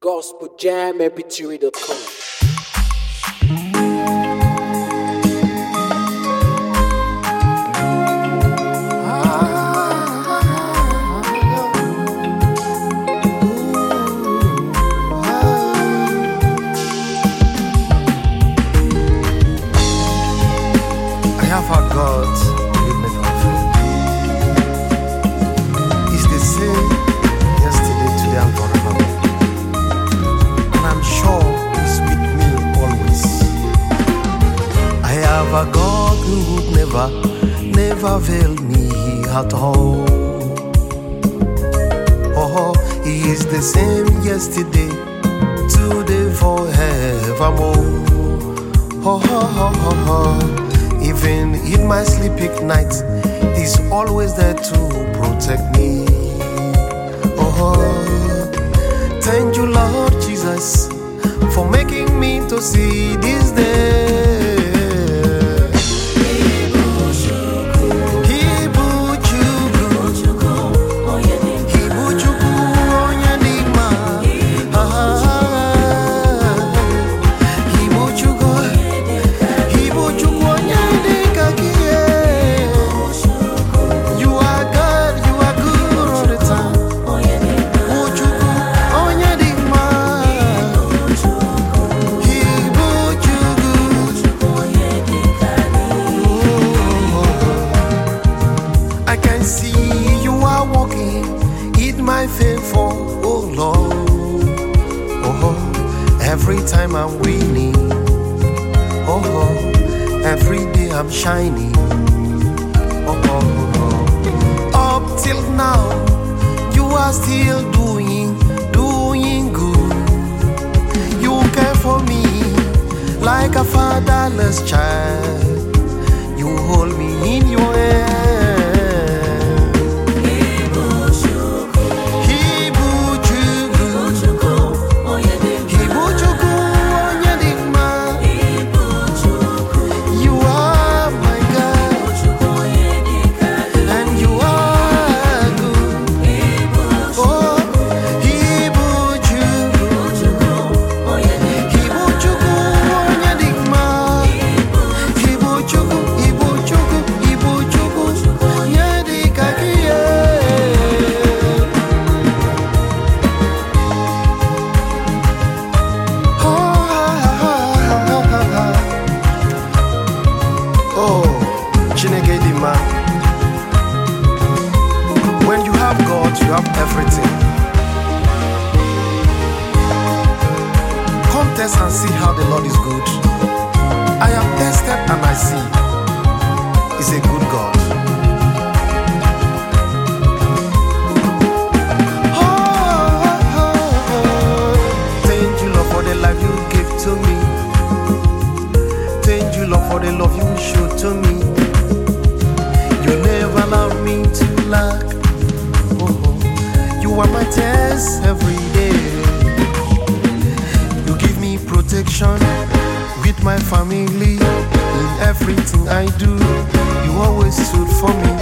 gospeljammpg.com. I have a God you never fail. He's the same yesterday, today, and forevermore. And I'm sure He's with me always. I have a God who would never fail me at all. Oh, He is the same yesterday, today, forevermore. Even in my sleeping night, He's always there to protect me. Thank you, Lord Jesus, for making me to see this day. My favor, oh Lord, every time I'm winning, every day I'm shining, up till now, you are still doing good. You care for me like a fatherless child. You hold me in your hand. When you have God, you have everything. Come test and see how the Lord is good. I have tested and I see He's a good God. Thank you, Lord, for the life you give to me. Thank you, Lord, for the love you showed to me. You never allowed me to lack. You are my test every day. You give me protection with my family. In everything I do, you always stood for me.